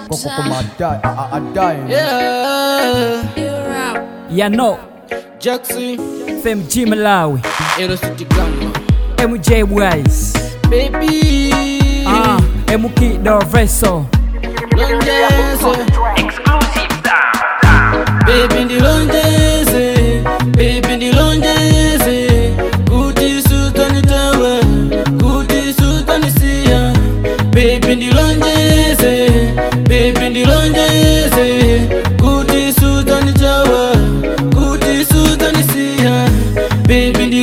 Yeah, no. Jackson, FMG Malawi, City Gamba, MJ Wise, baby, MK Dorveso, exclusive sound, baby in the Londese, baby in the Londese, Gucci suit on the tower, Gucci suit on the sea, baby in the Londese, baby in the Londese, Gucci suit on the tower, Gucci suit on the sea, baby in the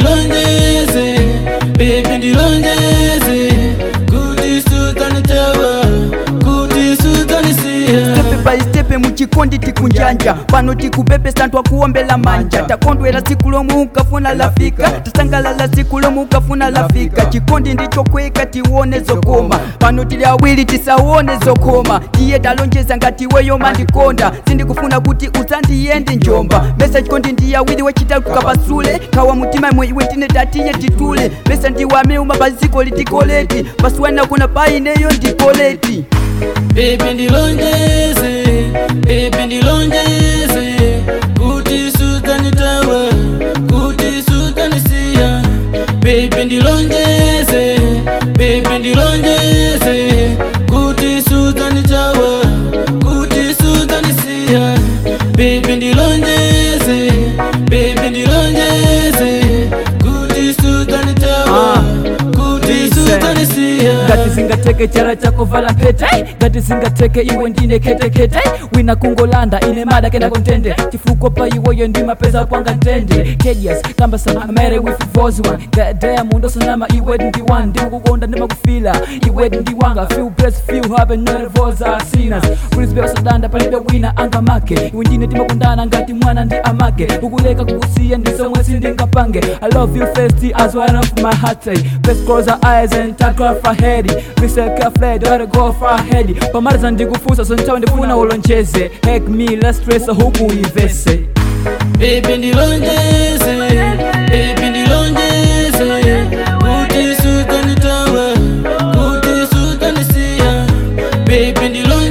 Londese, baby in the Londese, Gucci suit on the tower, Gucci suit on the sea. Step by step muchikondi tikunjanja pano tikupepe santwa kuombela manja takondwela siku lomwe ukafuna lafika tasangalala siku lomwe ukafuna lafika chikondi ndicho kweka tiwone zokoma pano tili awili tisawone zokoma tiye talonjeza ngati weyo mandikonda sindikufuna kuti usandiyende njomba mesa chikondi ndi awili wechita tukapasule kawa mutima imwe iwe tine tatiye titule mesa ndiwame umabaziko litikoleti pasuwana kuna paineyo ndikoleti. Baby in the Londese, baby in the Londese, Gucci suit on the tower, Gucci suit on the sea. Baby in the Londese, baby in the Londese, Gucci suit on the tower, Gucci suit on the sea. Baby in the Londese, baby in the Londese, Gucci suit on the tower, Gucci suit on the sea. Gati zingateke chara chako vala pete, gati zingateke iwe ndine kete kete, wina kungolanda ine mada kenda kontende, chifuko pa iwe yo ndima pesa kwanga ntende, Kedias, kamba sama mere with voice one, goddamn mundo sanama iwe ndi one, ndi kukonda ndima kufila, iwe ndi wanga, feel blessed, feel happy, not voice are sinners, Prince Beo sadanda palida wina anga make, iwe ndine tima kundana ngati mwana ndi amake, ukuleka kukusia ndiso mwesi ndingapange, I love you first as one of my heart, let's close our eyes and talk off our head. Mr. Cafe, don't go far ahead. Pamariza ndikufusa so ntawe ndifuna ulonjeze. Heck me, let's stress huku ivese. Baby in the Londese, baby in the Londese, Gucci suit on the tower, Gucci suit on the sea. Baby in the Londese.